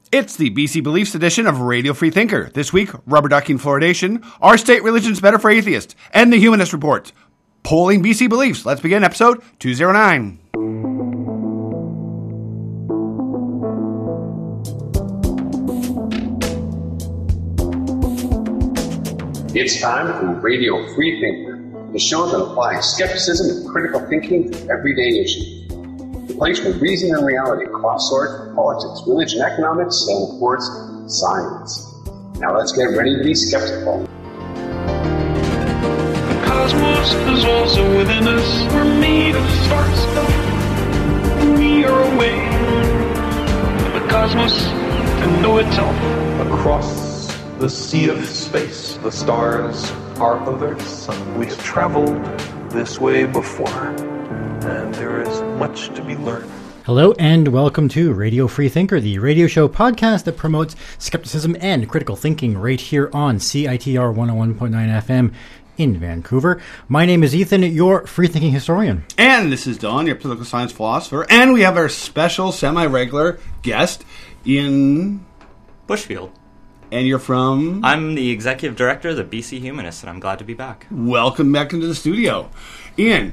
It's the BC Beliefs edition of Radio Free Thinker. This week, rubber ducking fluoridation, are state religions better for atheists, and the Humanist Report. Polling BC Beliefs. Let's begin episode 209. It's time for Radio Free Thinker, the show that applies skepticism and critical thinking to everyday issues. The place where reason and reality cross swords with politics, religion, economics, and of course, science. Now let's get ready to be skeptical. The cosmos is also within us. We're made of star stuff. We are a way for the cosmos to know itself. Across the sea of space, the stars are others. We have traveled this way before, and there is much to be learned. Hello and welcome to Radio Free Thinker, the radio show podcast that promotes skepticism and critical thinking right here on CITR 101.9 FM in Vancouver. My name is Ethan, your free-thinking historian. And this is Don, your political science philosopher. And we have our special semi-regular guest, Ian Bushfield. And you're from? I'm the executive director of the BC Humanists, and I'm glad to be back. Welcome back into the studio. Ian.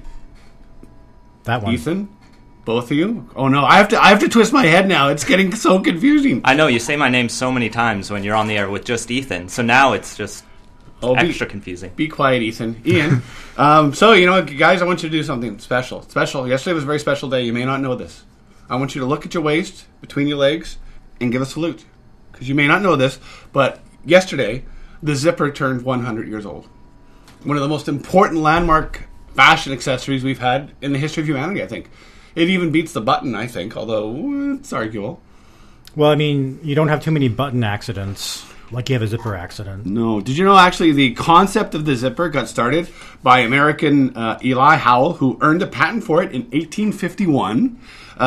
That one. Ethan. Both of you? Oh no, I have to twist my head now. It's getting so confusing. I know, you say my name so many times when you're on the air with just Ethan, so now it's just extra confusing. Be quiet, Ethan. Ian. So, you know, guys, I want you to do something special. Yesterday was a very special day. You may not know this. I want you to look at your waist, between your legs, and give a salute. Because you may not know this, but yesterday, the zipper turned 100 years old. One of the most important landmark fashion accessories we've had in the history of humanity, I think. It even beats the button, I think, although it's arguable. Well, I mean, you don't have too many button accidents like you have a zipper accident. No. Did you know, actually, the concept of the zipper got started by American Eli Howell, who earned a patent for it in 1851.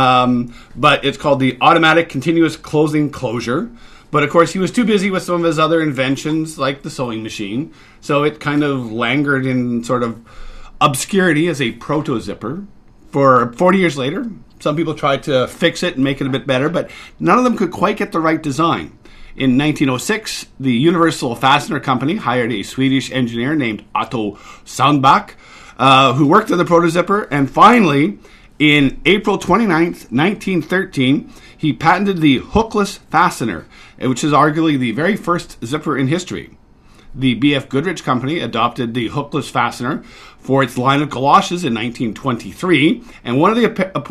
But it's called the automatic continuous closing closure. But, of course, he was too busy with some of his other inventions, like the sewing machine. So it kind of languored in sort of obscurity as a proto-zipper. For 40 years later, some people tried to fix it and make it a bit better, but none of them could quite get the right design. In 1906, the Universal Fastener Company hired a Swedish engineer named Otto Sundbach, who worked on the proto-zipper, and finally, in April 29th, 1913, he patented the hookless fastener, which is arguably the very first zipper in history. The B.F. Goodrich Company adopted the hookless fastener for its line of galoshes in 1923, and one of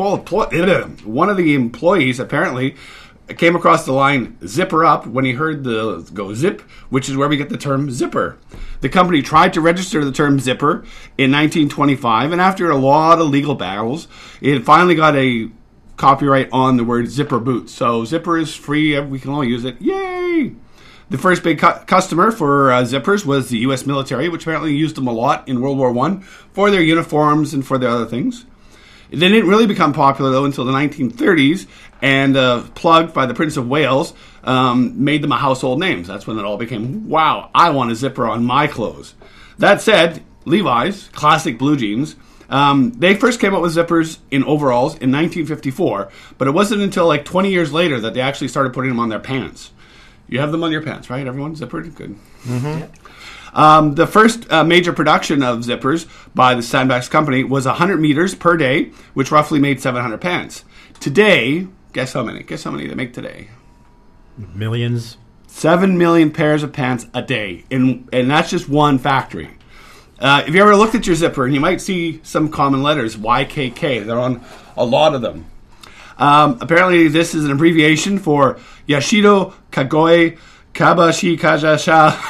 the employees apparently came across the line "zipper up" when he heard the go zip, which is where we get the term zipper. The company tried to register the term zipper in 1925, and after a lot of legal battles, it finally got a copyright on the word zipper boot. So zipper is free, we can all use it. Yay! The first big customer for zippers was the U.S. military, which apparently used them a lot in World War I for their uniforms and for their other things. They didn't really become popular, though, until the 1930s, and plugged by the Prince of Wales made them a household name. That's when it all became, wow, I want a zipper on my clothes. That said, Levi's, classic blue jeans, they first came up with zippers in overalls in 1954, but it wasn't until like 20 years later that they actually started putting them on their pants. You have them on your pants, right? Everyone zippered? Good. Mm-hmm. The first major production of zippers by the Sandbags Company was 100 meters per day, which roughly made 700 pants. Today, guess how many? Guess how many they make today? Millions. 7 million pairs of pants a day, and that's just one factory. If you ever looked at your zipper, and you might see some common letters, YKK. They're on a lot of them. Apparently, this is an abbreviation for Yashido Kagoi Kabashi Kajasha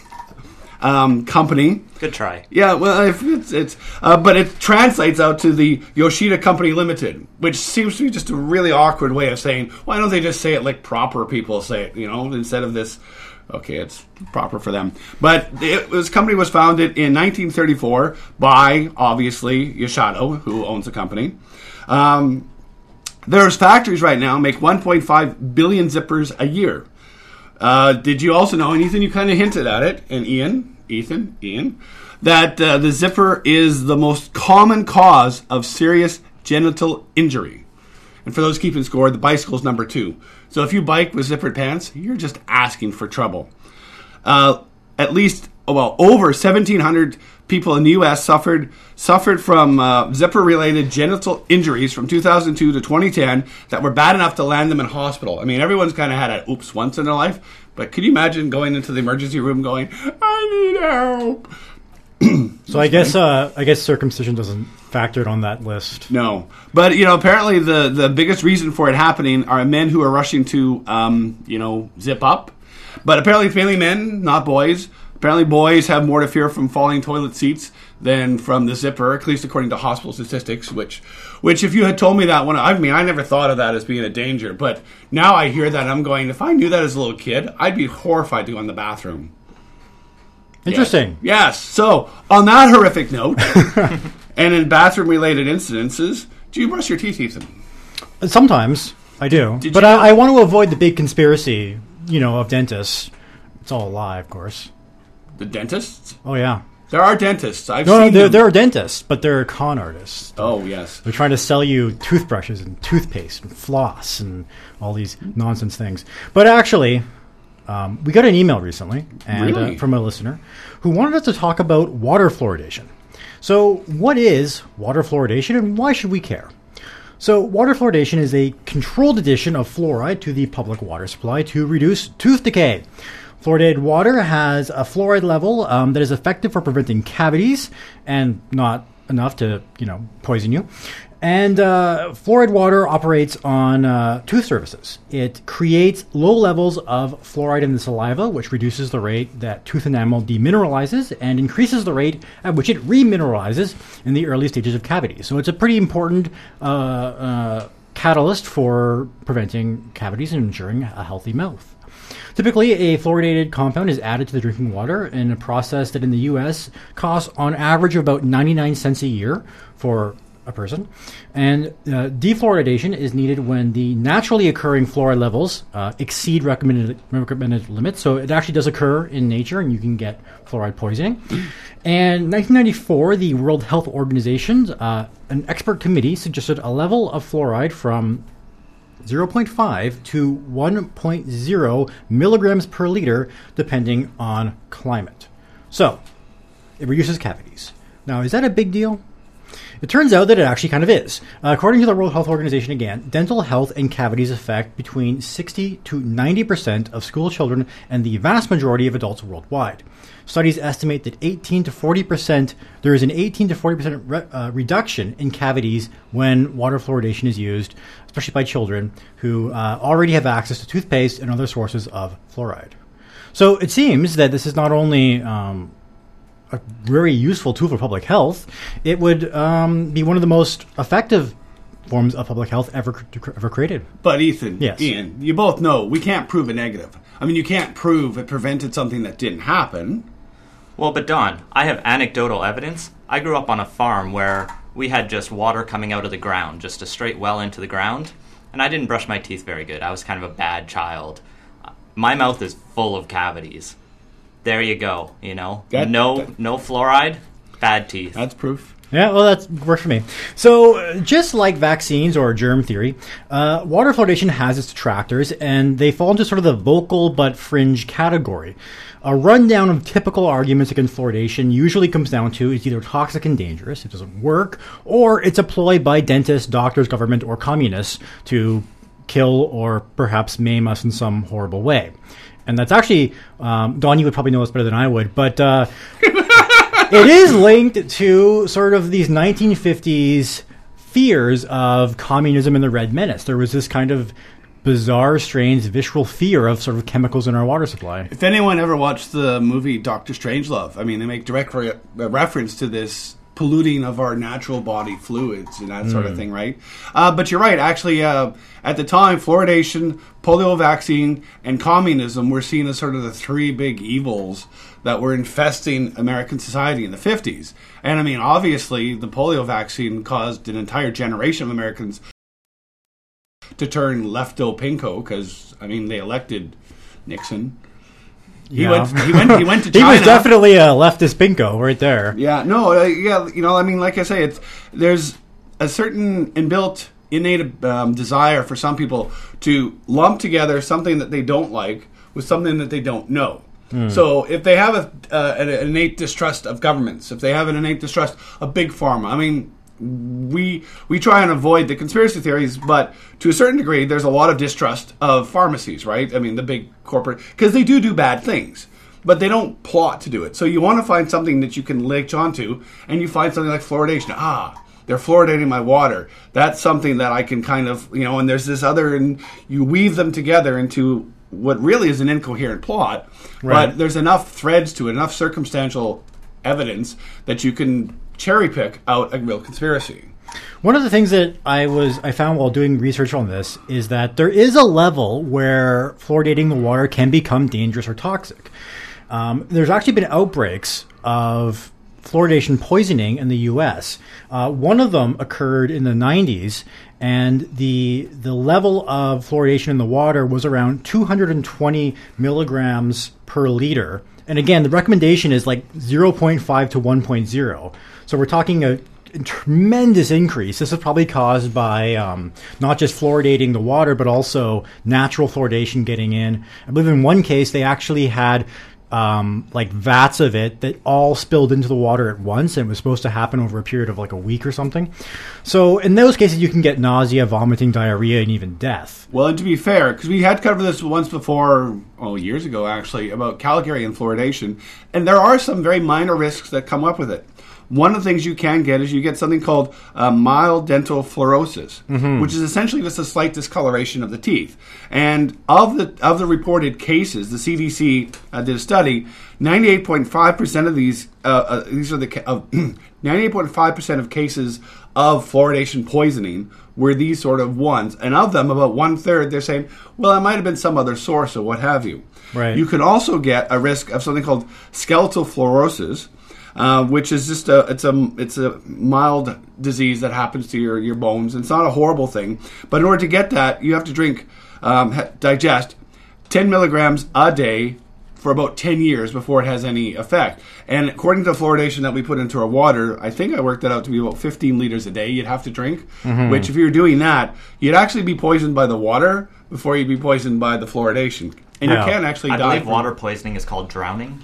Company. Good try. Yeah, well, but it translates out to the Yoshida Company Limited, which seems to be just a really awkward way of saying, why don't they just say it like proper people say it, instead of this. Okay, it's proper for them. But this company was founded in 1934 by, obviously, Yoshido, who owns the company. There's factories right now make 1.5 billion zippers a year. Did you also know, and Ethan, you kind of hinted at it, and Ian, that the zipper is the most common cause of serious genital injury. And for those keeping score, the bicycle's number 2. So if you bike with zippered pants, you're just asking for trouble. At least, over 1,700 people in the U.S. suffered from zipper-related genital injuries from 2002 to 2010 that were bad enough to land them in hospital. I mean, everyone's kind of had an oops once in their life, but could you imagine going into the emergency room going, I need help? So I guess circumcision doesn't factor on that list. No, but apparently the biggest reason for it happening are men who are rushing to zip up. But apparently it's mainly men, not boys. Apparently boys have more to fear from falling toilet seats than from the zipper, at least according to hospital statistics. Which if you had told me that I never thought of that as being a danger. But now I hear that, I'm going, if I knew that as a little kid, I'd be horrified to go in the bathroom. Interesting. Yes. So, on that horrific note, and in bathroom-related incidences, do you brush your teeth, Ethan? Sometimes I do. But I want to avoid the big conspiracy, of dentists. It's all a lie, of course. The dentists? Oh, yeah. There are dentists. I've seen them. There are dentists, but they're con artists. Oh, yes. They're trying to sell you toothbrushes and toothpaste and floss and all these nonsense things. But actually... we got an email recently from a listener who wanted us to talk about water fluoridation. So what is water fluoridation and why should we care? So water fluoridation is a controlled addition of fluoride to the public water supply to reduce tooth decay. Fluoridated water has a fluoride level that is effective for preventing cavities and not enough to, poison you. And fluoride water operates on tooth surfaces. It creates low levels of fluoride in the saliva, which reduces the rate that tooth enamel demineralizes and increases the rate at which it remineralizes in the early stages of cavities. So it's a pretty important catalyst for preventing cavities and ensuring a healthy mouth. Typically, a fluoridated compound is added to the drinking water in a process that in the U.S. costs on average about 99 cents a year for a person. And defluoridation is needed when the naturally occurring fluoride levels exceed recommended limits. So it actually does occur in nature, and you can get fluoride poisoning. And in 1994, the World Health Organization, an expert committee, suggested a level of fluoride from 0.5 to 1.0 milligrams per liter, depending on climate. So it reduces cavities. Now, is that a big deal? It turns out that it actually kind of is. According to the World Health Organization, again, dental health and cavities affect between 60 to 90% of school children and the vast majority of adults worldwide. Studies estimate that there is an 18 to 40% reduction in cavities when water fluoridation is used, especially by children who already have access to toothpaste and other sources of fluoride. So it seems that this is not only a very useful tool for public health, it would be one of the most effective forms of public health ever created. But Ethan, yes. Ian, you both know we can't prove a negative. I mean, you can't prove it prevented something that didn't happen. Well, but Don, I have anecdotal evidence. I grew up on a farm where we had just water coming out of the ground, just a straight well into the ground, and I didn't brush my teeth very good. I was kind of a bad child. My mouth is full of cavities. There you go, No fluoride, bad teeth. That's proof. Yeah, well, that works for me. So, just like vaccines or germ theory, water fluoridation has its detractors, and they fall into sort of the vocal but fringe category. A rundown of typical arguments against fluoridation usually comes down to it's either toxic and dangerous, it doesn't work, or it's a ploy by dentists, doctors, government, or communists to kill or perhaps maim us in some horrible way. And that's actually, Don, you would probably know this better than I would, but it is linked to sort of these 1950s fears of communism and the Red Menace. There was this kind of bizarre, strange, visceral fear of sort of chemicals in our water supply. If anyone ever watched the movie Dr. Strangelove, I mean, they make direct reference to this polluting of our natural body fluids and that sort of thing, right? But you're right. Actually, at the time, fluoridation, polio vaccine, and communism were seen as sort of the three big evils that were infesting American society in the 50s. And I mean, obviously, the polio vaccine caused an entire generation of Americans to turn lefto-pinko because, I mean, they elected Nixon. He went to China. He was definitely a leftist pinko right there. Yeah, no, I mean, like I say, there's a certain inbuilt innate desire for some people to lump together something that they don't like with something that they don't know. So if they have an innate distrust of governments, if they have an innate distrust of big pharma, I mean, we try and avoid the conspiracy theories, but to a certain degree, there's a lot of distrust of pharmacies, right? I mean, the big corporate, because they do bad things, but they don't plot to do it. So you want to find something that you can latch onto, and you find something like fluoridation. They're fluoridating my water. That's something that I can kind of, and there's this other, and you weave them together into what really is an incoherent plot, Right. but there's enough threads to it, enough circumstantial evidence that you can cherry pick out a real conspiracy. One of the things that I found while doing research on this is that there is a level where fluoridating the water can become dangerous or toxic. There's actually been outbreaks of fluoridation poisoning in the U.S. One of them occurred in the 90s, and the level of fluoridation in the water was around 220 milligrams per liter. And again, the recommendation is like 0.5 to 1.0. So we're talking a tremendous increase. This is probably caused by not just fluoridating the water, but also natural fluoridation getting in. I believe in one case, they actually had like vats of it that all spilled into the water at once, and it was supposed to happen over a period of like a week or something. So in those cases, you can get nausea, vomiting, diarrhea, and even death. Well, and to be fair, because we had covered this once before, years ago actually, about Calgary and fluoridation, and there are some very minor risks that come up with it. One of the things you can get is you get something called mild dental fluorosis, which is essentially just a slight discoloration of the teeth. And of the reported cases, the CDC did a study. 98.5% of these are the 98.5% of cases of fluoridation poisoning were these sort of ones, and of them, about 1/3, they're saying, well, it might have been some other source or what have you. Right. You could also get a risk of something called skeletal fluorosis. Which is just it's a mild disease that happens to your bones. It's not a horrible thing, but in order to get that, you have to digest 10 milligrams a day for about 10 years before it has any effect. And according to the fluoridation that we put into our water, I think I worked that out to be about 15 liters a day you'd have to drink, which if you were doing that, you'd actually be poisoned by the water before you'd be poisoned by the fluoridation. And you can actually die. I believe water poisoning is called drowning.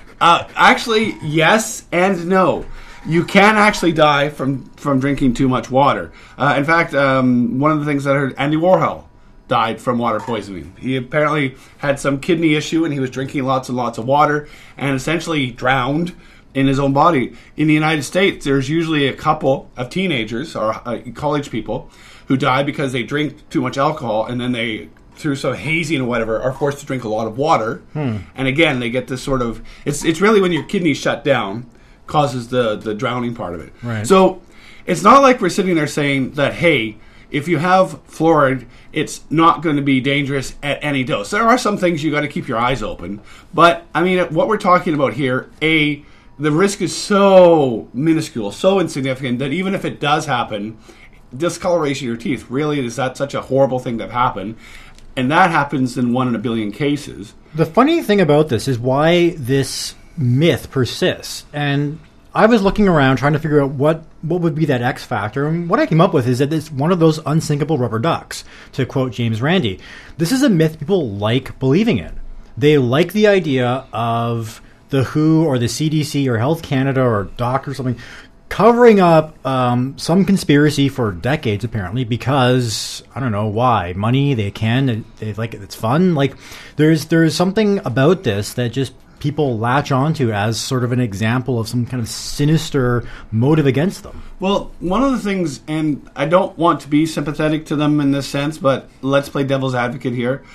Actually, yes and no. You can actually die from drinking too much water. In fact, one of the things that I heard, Andy Warhol died from water poisoning. He apparently had some kidney issue, and he was drinking lots and lots of water, and essentially drowned in his own body. In the United States, there's usually a couple of teenagers or college people who die because they drink too much alcohol, and then they, through some hazing or whatever, are forced to drink a lot of water. And again, they get this sort of... It's really when your kidneys shut down causes the drowning part of it. Right. So it's not like we're sitting there saying that, hey, if you have fluoride, it's not going to be dangerous at any dose. There are some things you got to keep your eyes open. But, I mean, what we're talking about here, the risk is so minuscule, so insignificant, that even if it does happen, discoloration of your teeth, really, is that such a horrible thing to happen? And that happens in 1 in a billion cases. The funny thing about this is why this myth persists. And I was looking around trying to figure out what would be that X factor. And what I came up with is that it's one of those unsinkable rubber ducks, to quote James Randi. This is a myth people like believing in. They like the idea of the WHO or the CDC or Health Canada or Doc or something covering up some conspiracy for decades, apparently, because I don't know why. Money, they like it, it's fun. Like there's something about this that just people latch onto as sort of an example of some kind of sinister motive against them. Well, one of the things, and I don't want to be sympathetic to them in this sense, but let's play devil's advocate here.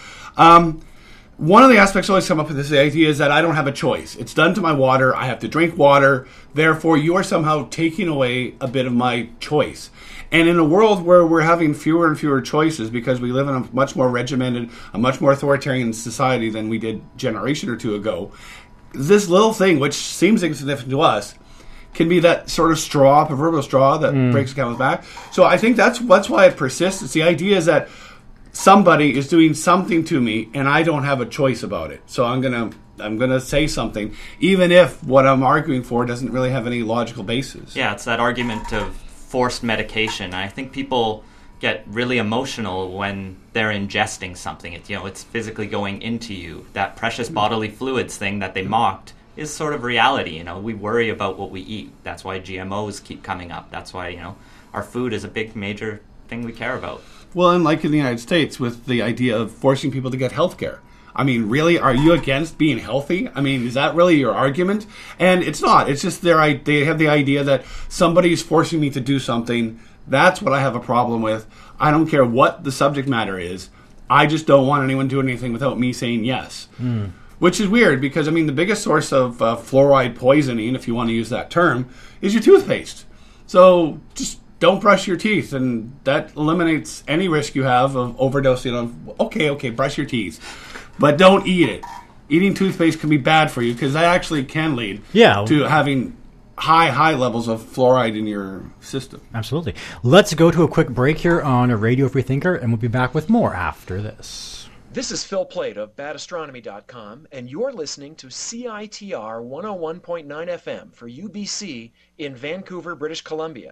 One of the aspects I always come up with this idea is that I don't have a choice. It's done to my water. I have to drink water. Therefore, you are somehow taking away a bit of my choice. And in a world where we're having fewer and fewer choices because we live in a much more regimented, a much more authoritarian society than we did a generation or two ago, this little thing, which seems insignificant to us, can be that sort of straw, proverbial straw that breaks the camel's back. So I think that's why it persists. It's the idea is that somebody is doing something to me and I don't have a choice about it. So I'm gonna say something, even if what I'm arguing for doesn't really have any logical basis. Yeah, it's that argument of forced medication. I think people get really emotional when they're ingesting something. It's physically going into you. That precious bodily fluids thing that they mocked is sort of reality. We worry about what we eat. That's why GMOs keep coming up. That's why, our food is a big, major thing we care about. Well, and like in the United States with the idea of forcing people to get health care. I mean, really, are you against being healthy? I mean, is that really your argument? And it's not. It's just they have the idea that somebody's forcing me to do something. That's what I have a problem with. I don't care what the subject matter is. I just don't want anyone doing anything without me saying yes. Which is weird because, I mean, the biggest source of fluoride poisoning, if you want to use that term, is your toothpaste. So just don't brush your teeth, and that eliminates any risk you have of overdosing on, okay, brush your teeth. But don't eat it. Eating toothpaste can be bad for you because that actually can lead to having high levels of fluoride in your system. Absolutely. Let's go to a quick break here on Radio Free Thinker, and we'll be back with more after this. This is Phil Plait of badastronomy.com, and you're listening to CITR 101.9 FM for UBC in Vancouver, British Columbia.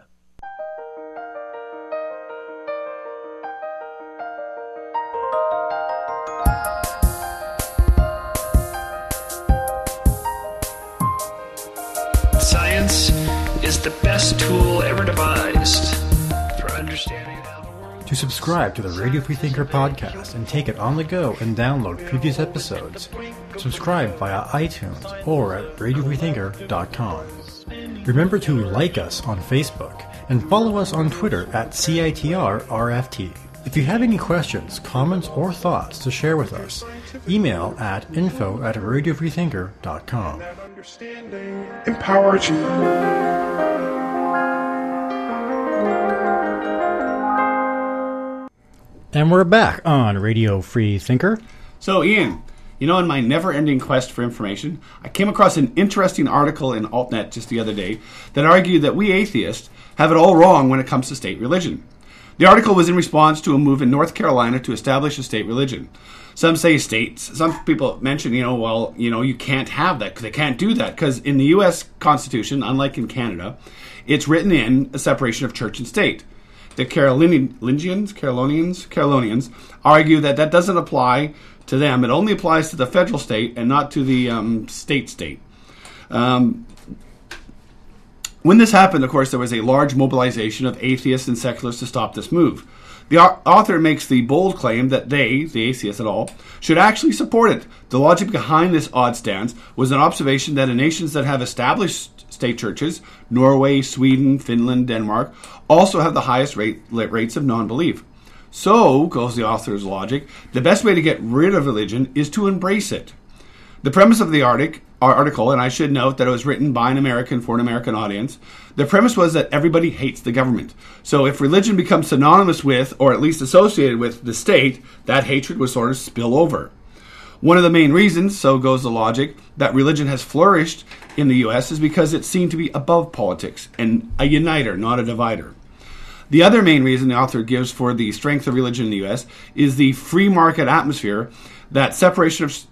Science is the best tool ever devised for understanding how the world... To subscribe to the Radio Free Thinker podcast and take it on the go and download previous episodes, subscribe via iTunes or at radiofreethinker.com. Remember to like us on Facebook and follow us on Twitter at CITRRFT. If you have any questions, comments, or thoughts to share with us, email at info@radiofreethinker.com. Understanding empowers you. And we're back on Radio Free Thinker. So, Ian, in my never-ending quest for information, I came across an interesting article in AltNet just the other day that argued that we atheists have it all wrong when it comes to state religion. The article was in response to a move in North Carolina to establish a state religion. Some say states. Some people mention, you can't have that because they can't do that because in the U.S. Constitution, unlike in Canada, it's written in a separation of church and state. The Carolinians argue that doesn't apply to them. It only applies to the federal state and not to the state. When this happened, of course, there was a large mobilization of atheists and secularists to stop this move. The author makes the bold claim that they, the atheists at all, should actually support it. The logic behind this odd stance was an observation that in nations that have established state churches, Norway, Sweden, Finland, Denmark, also have the highest rates of non-belief. So, goes the author's logic, the best way to get rid of religion is to embrace it. The premise of the article, and I should note that it was written by an American for an American audience, the premise was that everybody hates the government. So if religion becomes synonymous with, or at least associated with, the state, that hatred would sort of spill over. One of the main reasons, so goes the logic, that religion has flourished in the U.S. is because it's seen to be above politics and a uniter, not a divider. The other main reason the author gives for the strength of religion in the U.S. is the free market atmosphere that separation of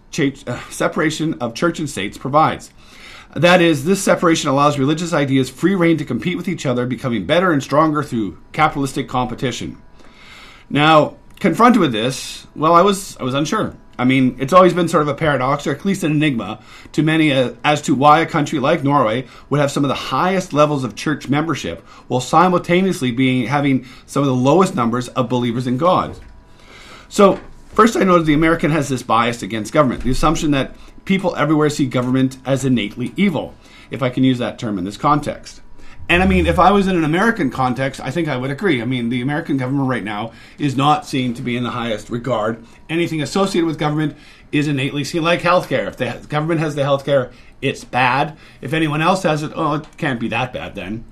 church and states provides. That is, this separation allows religious ideas free rein to compete with each other, becoming better and stronger through capitalistic competition. Now, confronted with this, well, I was unsure. I mean, it's always been sort of a paradox, or at least an enigma, to many as to why a country like Norway would have some of the highest levels of church membership, while simultaneously having some of the lowest numbers of believers in God. So, first, I noted the American has this bias against government, the assumption that people everywhere see government as innately evil, if I can use that term in this context. And I mean, if I was in an American context, I think I would agree. I mean, the American government right now is not seen to be in the highest regard. Anything associated with government is innately seen like healthcare. If the government has the healthcare, it's bad. If anyone else has it, it can't be that bad then.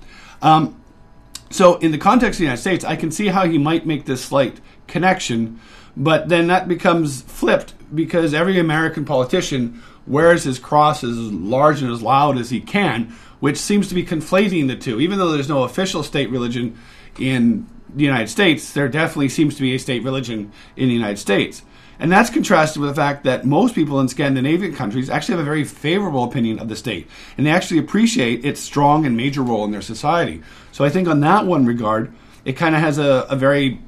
So in the context of the United States, I can see how he might make this slight connection, but then that becomes flipped because every American politician wears his cross as large and as loud as he can, which seems to be conflating the two. Even though there's no official state religion in the United States, there definitely seems to be a state religion in the United States. And that's contrasted with the fact that most people in Scandinavian countries actually have a very favorable opinion of the state, and they actually appreciate its strong and major role in their society. So I think on that one regard, it kind of has a very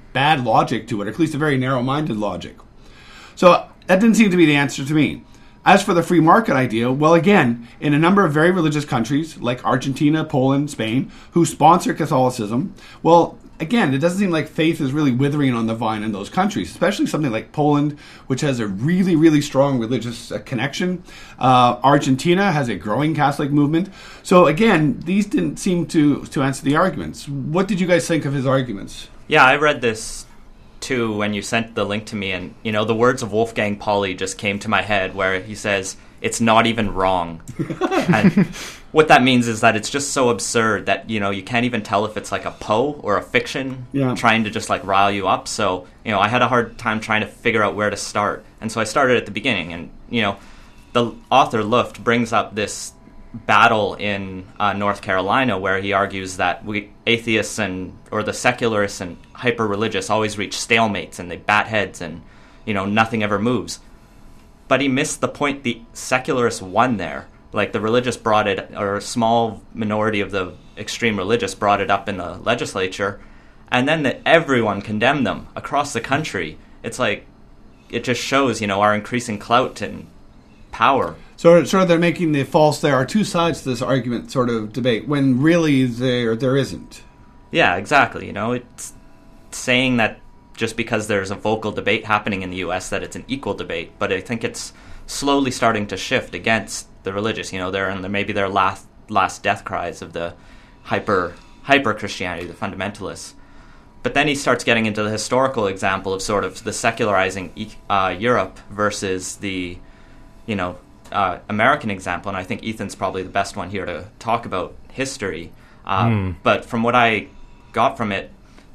bad logic to it, or at least a very narrow-minded logic. So that didn't seem to be the answer to me. As for the free market idea, well, again, in a number of very religious countries, like Argentina, Poland, Spain, who sponsor Catholicism, well, again, it doesn't seem like faith is really withering on the vine in those countries, especially something like Poland, which has a really, really strong religious connection. Argentina has a growing Catholic movement. So again, these didn't seem to answer the arguments. What did you guys think of his arguments? Yeah, I read this too when you sent the link to me, and the words of Wolfgang Pauli just came to my head, where he says, "It's not even wrong." And what that means is that it's just so absurd that you can't even tell if it's like a Poe or a fiction trying to just like rile you up. So I had a hard time trying to figure out where to start, and so I started at the beginning. And the author Luft brings up this battle in North Carolina, where he argues that we atheists or the secularists and hyper-religious always reach stalemates and they bat heads and nothing ever moves. But he missed the point. The secularists won there. Like the religious brought it, or a small minority of the extreme religious brought it up in the legislature, and then everyone condemned them across the country. It's like, it just shows our increasing clout and power. So they're making the false, there are two sides to this argument sort of debate, when really there isn't. Yeah, exactly. It's saying that just because there's a vocal debate happening in the U.S. that it's an equal debate, but I think it's slowly starting to shift against the religious. They're in maybe their last death cries of the hyper Christianity, the fundamentalists. But then he starts getting into the historical example of sort of the secularizing Europe versus the American example, and I think Ethan's probably the best one here to talk about history. But from what I got from it,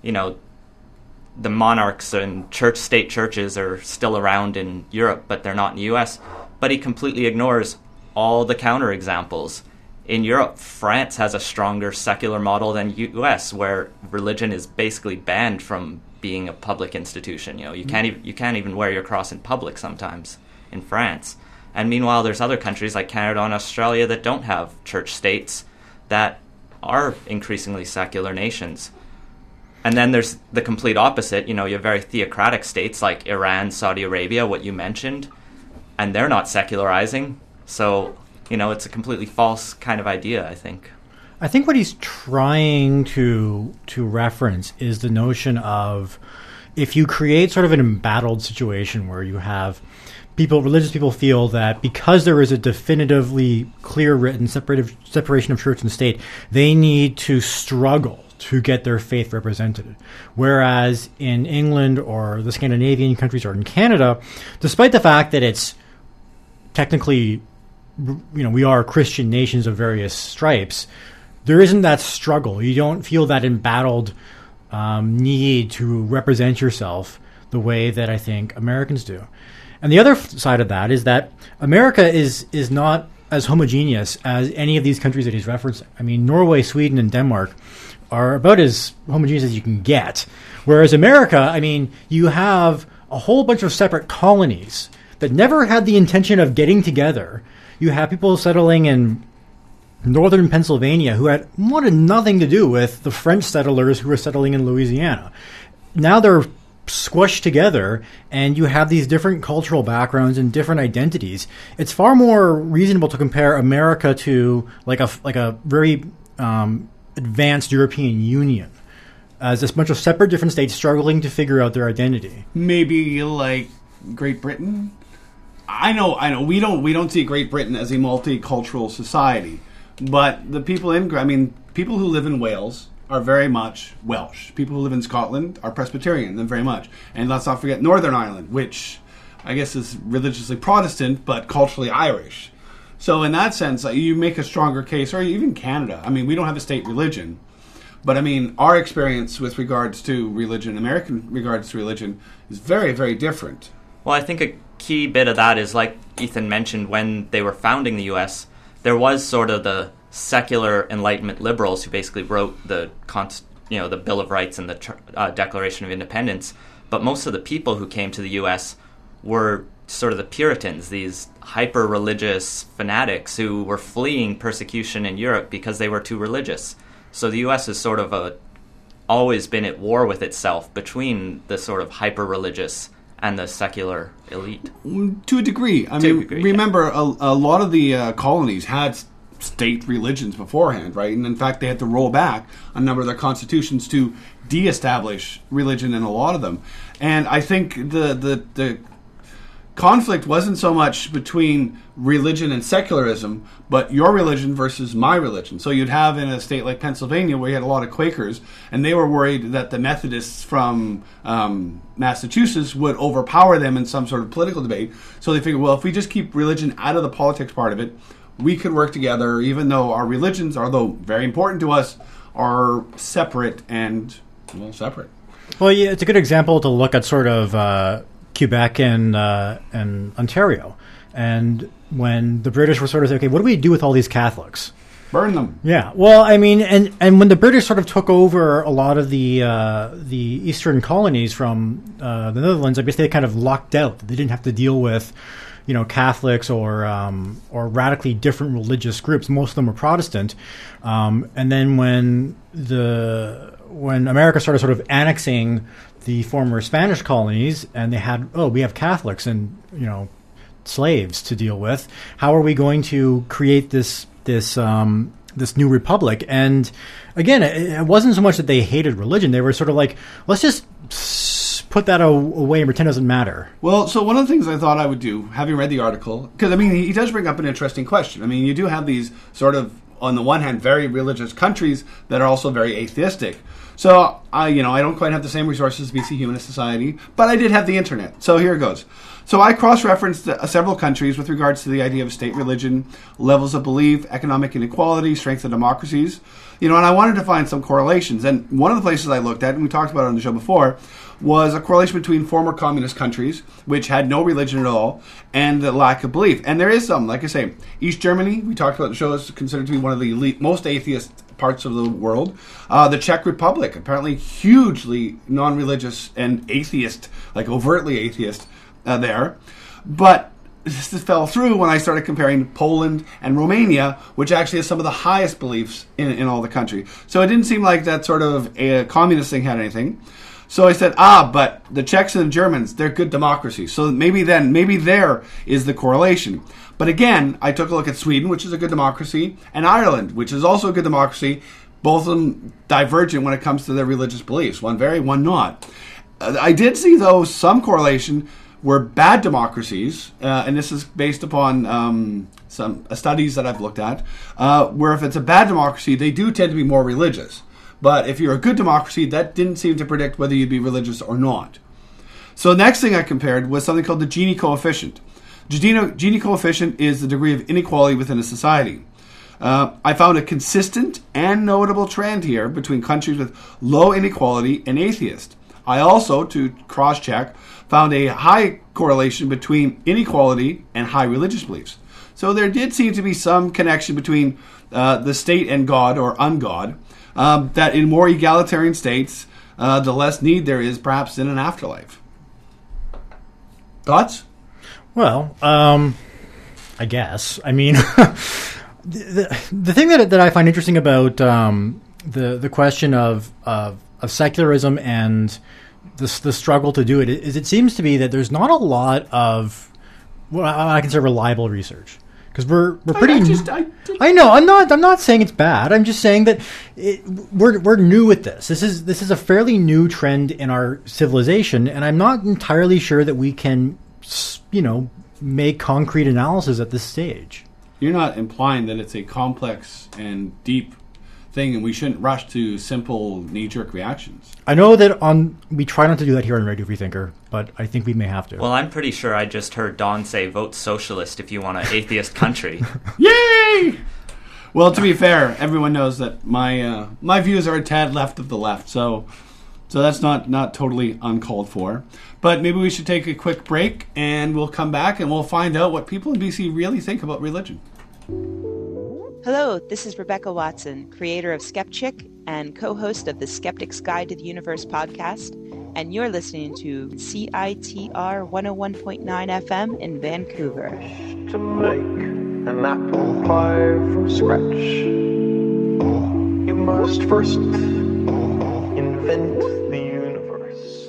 the monarchs and state churches are still around in Europe, but they're not in the U.S. But he completely ignores all the counterexamples. In Europe, France has a stronger secular model than U.S., where religion is basically banned from being a public institution. You can't even wear your cross in public sometimes in France. And meanwhile, there's other countries like Canada and Australia that don't have church states that are increasingly secular nations. And then there's the complete opposite. You have very theocratic states like Iran, Saudi Arabia, what you mentioned, and they're not secularizing. So, it's a completely false kind of idea, I think. I think what he's trying to reference is the notion of, if you create sort of an embattled situation where you have religious people feel that because there is a definitively clear written separation of church and state, they need to struggle to get their faith represented. Whereas in England or the Scandinavian countries or in Canada, despite the fact that it's technically, we are Christian nations of various stripes, there isn't that struggle. You don't feel that embattled need to represent yourself the way that I think Americans do. And the other side of that is that America is not as homogeneous as any of these countries that he's referencing. I mean, Norway, Sweden, and Denmark are about as homogeneous as you can get. Whereas America, you have a whole bunch of separate colonies that never had the intention of getting together. You have people settling in northern Pennsylvania who wanted nothing to do with the French settlers who were settling in Louisiana. Now they're squished together, and you have these different cultural backgrounds and different identities. It's far more reasonable to compare America to like a very advanced European Union, as this bunch of separate different states struggling to figure out their identity. Maybe like Great Britain. I know. We don't see Great Britain as a multicultural society, but the people people who live in Wales are very much Welsh. People who live in Scotland are Presbyterian, then very much. And let's not forget Northern Ireland, which I guess is religiously Protestant, but culturally Irish. So in that sense, you make a stronger case, or even Canada. We don't have a state religion, but our experience with regards to religion, American regards to religion, is very, very different. Well, I think a key bit of that is, like Ethan mentioned, when they were founding the U.S., there was sort of the secular Enlightenment liberals who basically wrote the Bill of Rights and the Declaration of Independence. But most of the people who came to the U.S. were sort of the Puritans, these hyper-religious fanatics who were fleeing persecution in Europe because they were too religious. So the U.S. is sort of always been at war with itself between the sort of hyper-religious and the secular elite. To a degree. I mean, remember, a lot of the colonies had state religions beforehand, right? And in fact, they had to roll back a number of their constitutions to de-establish religion in a lot of them. And I think the conflict wasn't so much between religion and secularism, but your religion versus my religion. So you'd have in a state like Pennsylvania where you had a lot of Quakers, and they were worried that the Methodists from Massachusetts would overpower them in some sort of political debate. So they figured, well, if we just keep religion out of the politics part of it, we could work together, even though our religions, although very important to us, are separate and, well, separate. Well, yeah, it's a good example to look at sort of Quebec and Ontario. And when the British were sort of saying, okay, what do we do with all these Catholics? Burn them. Yeah. Well, I mean, and when the British sort of took over a lot of the eastern colonies from the Netherlands, I guess they kind of lucked out. They didn't have to deal with, Catholics or radically different religious groups. Most of them were Protestant. And then when America started sort of annexing the former Spanish colonies, and they had, we have Catholics and, slaves to deal with. How are we going to create this new republic? And again, it wasn't so much that they hated religion. They were sort of like, let's just put that away and pretend it doesn't matter. Well, so one of the things I thought I would do, having read the article, because, I mean, he does bring up an interesting question. I mean, you do have these sort of, on the one hand, very religious countries that are also very atheistic. So, I don't quite have the same resources as BC Humanist Society, but I did have the internet. So here it goes. So I cross-referenced several countries with regards to the idea of state religion, levels of belief, economic inequality, strength of democracies. And I wanted to find some correlations. And one of the places I looked at, and we talked about it on the show before, was a correlation between former communist countries, which had no religion at all, and the lack of belief. And there is some, like I say, East Germany, we talked about the show, is considered to be one of the most atheist parts of the world. The Czech Republic, apparently hugely non-religious and atheist, like overtly atheist there. But this fell through when I started comparing Poland and Romania, which actually has some of the highest beliefs in all the country. So it didn't seem like that sort of a communist thing had anything. So I said, but the Czechs and the Germans, they're good democracies. So maybe there is the correlation. But again, I took a look at Sweden, which is a good democracy, and Ireland, which is also a good democracy. Both of them divergent when it comes to their religious beliefs. One very, one not. I did see, though, some correlation were bad democracies, and this is based upon some studies that I've looked at, where if it's a bad democracy, they do tend to be more religious. But if you're a good democracy, that didn't seem to predict whether you'd be religious or not. So the next thing I compared was something called the Gini coefficient. The Gini coefficient is the degree of inequality within a society. I found a consistent and notable trend here between countries with low inequality and atheist. I also, to cross-check, found a high correlation between inequality and high religious beliefs. So there did seem to be some connection between the state and God or ungod, that in more egalitarian states, the less need there is perhaps in an afterlife. Thoughts? Well, I guess. I mean, the thing that I find interesting about the question of secularism and the struggle to do it is it seems to be that there's not a lot of what I consider reliable research. Because we're pretty. I know. I'm not saying it's bad. I'm just saying that we're new at this. This is a fairly new trend in our civilization, and I'm not entirely sure that we can, make concrete analysis at this stage. You're not implying that it's a complex and deep thing, and we shouldn't rush to simple knee-jerk reactions. I know that we try not to do that here on Radio Freethinker, but I think we may have to. Well, I'm pretty sure I just heard Don say, vote socialist if you want an atheist country. Yay! Well, to be fair, everyone knows that my views are a tad left of the left, so that's not totally uncalled for. But maybe we should take a quick break, and we'll come back, and we'll find out what people in BC really think about religion. Hello, this is Rebecca Watson, creator of Skepchick and co-host of the Skeptic's Guide to the Universe podcast, and you're listening to CITR 101.9 FM in Vancouver. To make an apple pie from scratch, you must first invent invent the universe.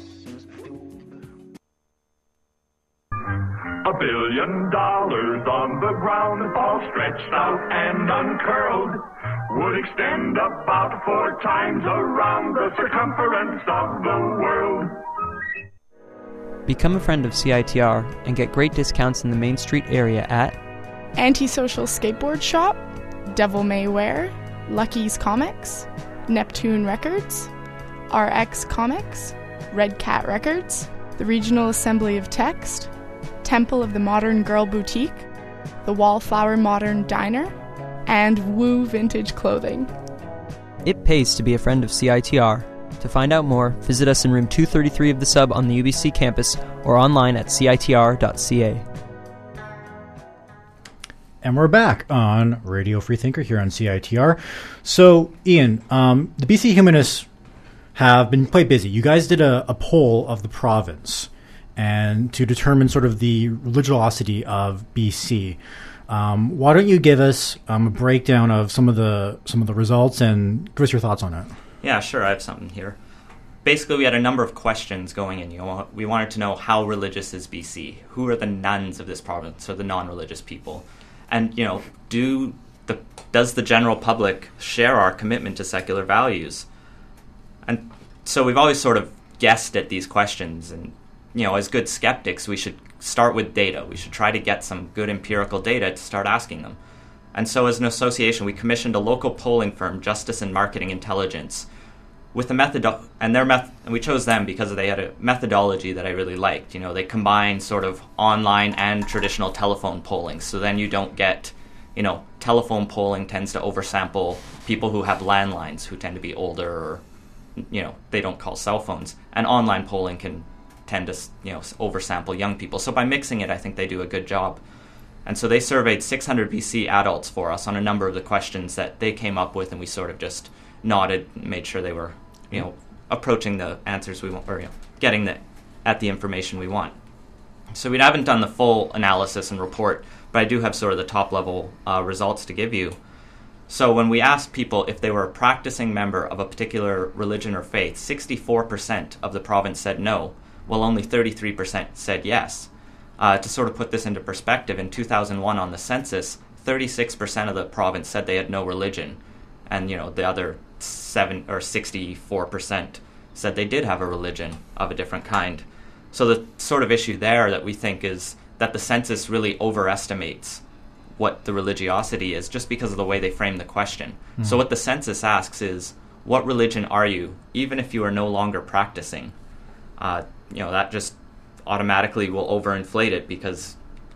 $1 billion on the ground, all stretched out and uncurled, would extend about 4 times around the circumference of the world. Become a friend of CITR and get great discounts in the Main Street area at Antisocial Skateboard Shop, Devil May Wear, Lucky's Comics, Neptune Records, RX Comics, Red Cat Records, the Regional Assembly of Text, Temple of the Modern Girl Boutique, the Wallflower Modern Diner, and Woo Vintage Clothing. It pays to be a friend of CITR. To find out more, visit us in room 233 of the Sub on the UBC campus or online at citr.ca. And we're back on Radio Free Thinker here on CITR. So, Ian, the BC Humanists have been quite busy. You guys did a poll of the province and to determine sort of the religiosity of BC. Why don't you give us a breakdown of some of the results and give us your thoughts on it? Yeah, sure. I have something here. Basically, we had a number of questions going in. We wanted to know how religious is BC? Who are the nuns of this province, or the non-religious people? And does the general public share our commitment to secular values? And so we've always sort of guessed at these questions. And as good skeptics, we should start with data. We should try to get some good empirical data to start asking them. And so as an association, we commissioned a local polling firm, Justice and Marketing Intelligence, with a method, and we chose them because they had a methodology that I really liked. They combine sort of online and traditional telephone polling, so then you don't get, telephone polling tends to oversample people who have landlines, who tend to be older, or, they don't call cell phones, and online polling can tend to, oversample young people. So by mixing it, I think they do a good job. And so they surveyed 600 BC adults for us on a number of the questions that they came up with, and we sort of just nodded and made sure they were, approaching the answers we want, or getting at the information we want. So we haven't done the full analysis and report, but I do have sort of the top-level results to give you. So when we asked people if they were a practicing member of a particular religion or faith, 64% of the province said no, while only 33% said yes. To sort of put this into perspective, in 2001 on the census, 36% of the province said they had no religion, and the other 64% said they did have a religion of a different kind. So the sort of issue there that we think is that the census really overestimates what the religiosity is, just because of the way they frame the question. Mm-hmm. So what the census asks is, what religion are you, even if you are no longer practicing? That just automatically will overinflate it, because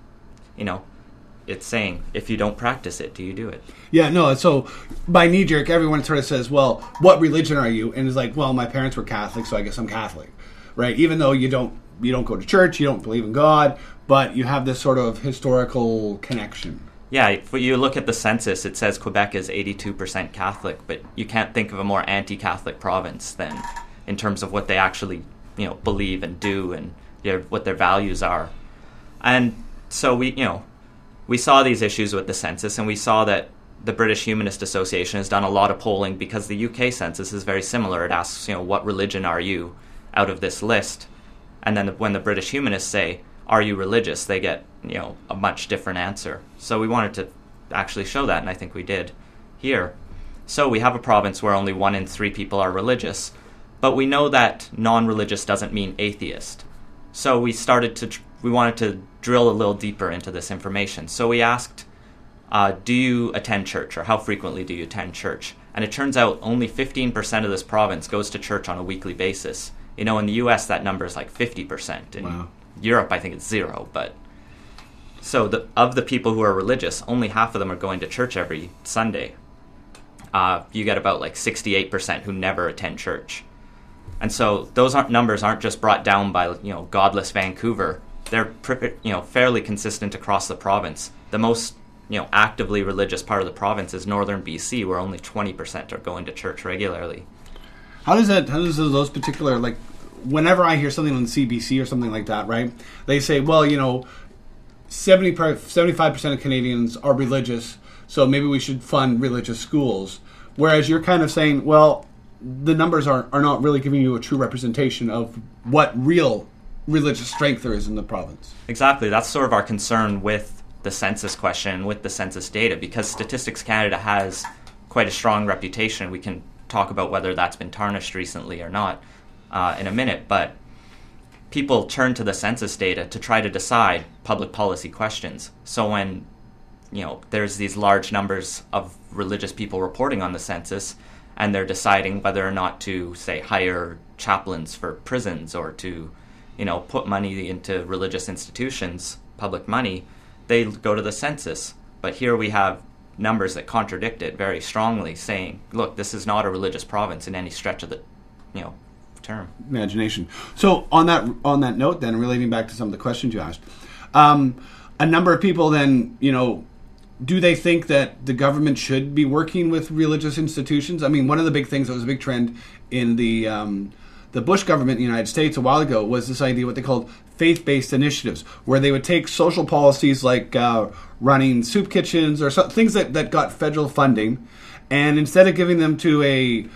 it's saying, if you don't practice it, do you do it? Yeah, no, so by knee-jerk, everyone sort of says, well, what religion are you? And it's like, well, my parents were Catholic, so I guess I'm Catholic, right? Even though you don't go to church, you don't believe in God, but you have this sort of historical connection. Yeah, if you look at the census, it says Quebec is 82% Catholic, but you can't think of a more anti-Catholic province than in terms of what they actually, believe and do, and what their values are. And so we saw these issues with the census, and we saw that the British Humanist Association has done a lot of polling, because the UK census is very similar. It asks, what religion are you out of this list? And then when the British Humanists say, are you religious, they get, a much different answer. So we wanted to actually show that, and I think we did here. So we have a province where only 1 in 3 people are religious, but we know that non-religious doesn't mean atheist. So we wanted to drill a little deeper into this information. So we asked, do you attend church, or how frequently do you attend church? And it turns out only 15% of this province goes to church on a weekly basis. In the US, that number is like 50%. In Wow. Europe, I think it's 0. But so of the people who are religious, only half of them are going to church every Sunday. You get about like 68% who never attend church. And so those numbers aren't just brought down by godless Vancouver. They're fairly consistent across the province. The most actively religious part of the province is northern BC, where only 20% are going to church regularly. How does those particular, like, whenever I hear something on CBC or something like that, right? They say, well, 75% of Canadians are religious, so maybe we should fund religious schools. Whereas you're kind of saying, well, the numbers are not really giving you a true representation of what real religious strength there is in the province. Exactly. That's sort of our concern with the census question, with the census data, because Statistics Canada has quite a strong reputation. We can talk about whether that's been tarnished recently or not in a minute, but people turn to the census data to try to decide public policy questions. So when there's these large numbers of religious people reporting on the census, and they're deciding whether or not to, say, hire chaplains for prisons or to, put money into religious institutions, public money, they go to the census. But here we have numbers that contradict it very strongly, saying, look, this is not a religious province in any stretch of the, term. Imagination. So on that note, then, relating back to some of the questions you asked, a number of people then, do they think that the government should be working with religious institutions? I mean, one of the big things that was a big trend in the Bush government in the United States a while ago was this idea, what they called faith-based initiatives, where they would take social policies like running soup kitchens or things that got federal funding, and instead of giving them to an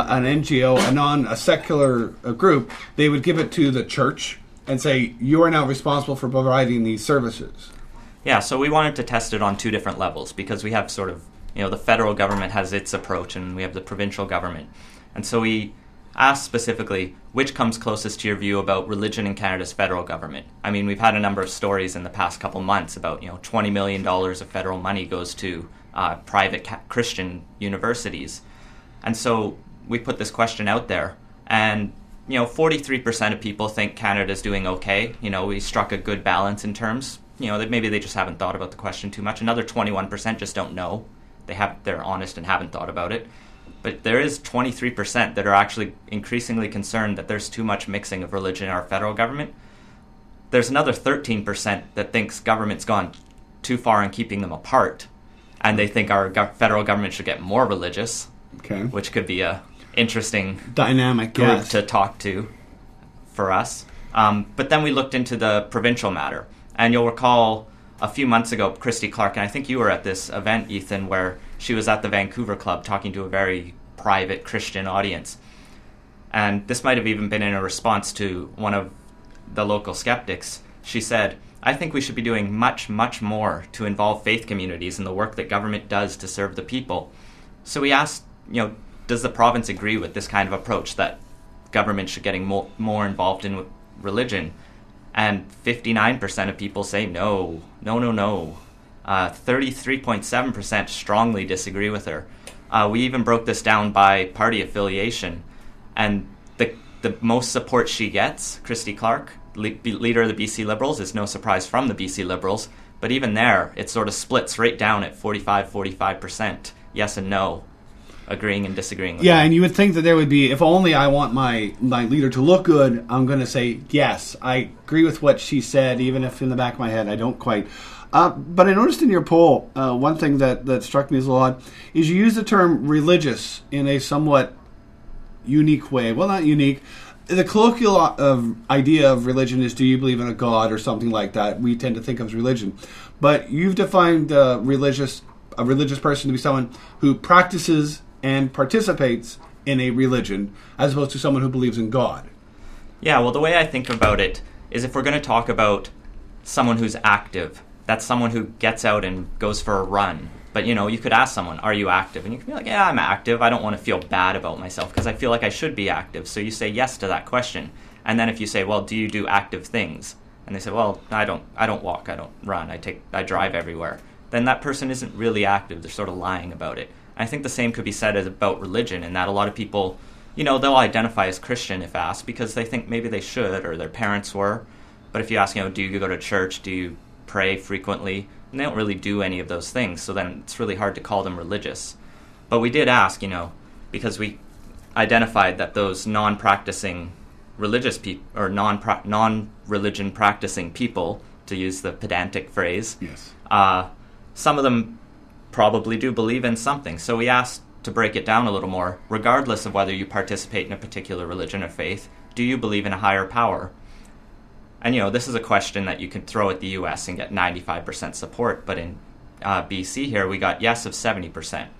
NGO, a secular group, they would give it to the church and say, you are now responsible for providing these services. Yeah, so we wanted to test it on two different levels, because we have sort of, the federal government has its approach and we have the provincial government. And so we asked specifically, which comes closest to your view about religion in Canada's federal government? I mean, we've had a number of stories in the past couple months about, $20 million of federal money goes to private Christian universities. And so we put this question out there, and 43% of people think Canada's doing okay. We struck a good balance in terms. That maybe they just haven't thought about the question too much. Another 21% just don't know. They're honest and haven't thought about it. But there is 23% that are actually increasingly concerned that there's too much mixing of religion in our federal government. There's another 13% that thinks government's gone too far in keeping them apart, and they think our federal government should get more religious, which could be a interesting dynamic group to talk to for us. But then we looked into the provincial matter. And you'll recall a few months ago, Christy Clark, and I think you were at this event, Ethan, where she was at the Vancouver Club talking to a very private Christian audience. And this might have even been in a response to one of the local skeptics. She said, I think we should be doing much, much more to involve faith communities in the work that government does to serve the people. So we asked, does the province agree with this kind of approach, that government should getting more involved in religion? And 59% of people say no. 33.7% strongly disagree with her. We even broke this down by party affiliation. And the most support she gets, Christy Clark, leader of the BC Liberals, is no surprise from the BC Liberals. But even there, it sort of splits right down at 45% yes and no, agreeing and disagreeing with her. her. And you would think that there would be, if only I want my leader to look good, I'm going to say, yes, I agree with what she said, even if in the back of my head I don't quite. But I noticed in your poll, one thing that struck me as a lot is you use the term religious in a somewhat unique way. Well, not unique. The colloquial idea of religion is, do you believe in a god or something like that? We tend to think of as religion. But you've defined a religious person to be someone who practices and participates in a religion, as opposed to someone who believes in God. Yeah, well, the way I think about it is, if we're going to talk about someone who's active, that's someone who gets out and goes for a run. But, you could ask someone, are you active? And you can be like, yeah, I'm active. I don't want to feel bad about myself because I feel like I should be active. So you say yes to that question. And then if you say, well, do you do active things? And they say, well, I don't walk, I don't run, I drive everywhere. Then that person isn't really active. They're sort of lying about it. I think the same could be said about religion, in that a lot of people, they'll identify as Christian if asked because they think maybe they should, or their parents were. But if you ask, do you go to church? Do you pray frequently? And they don't really do any of those things, so then it's really hard to call them religious. But we did ask, because we identified that those non-practicing religious people, or non-religion practicing people, to use the pedantic phrase, yes, some of them probably do believe in something. So we asked to break it down a little more. Regardless of whether you participate in a particular religion or faith, do you believe in a higher power? And, this is a question that you can throw at the U.S. and get 95% support. But in BC here, we got yes of 70%.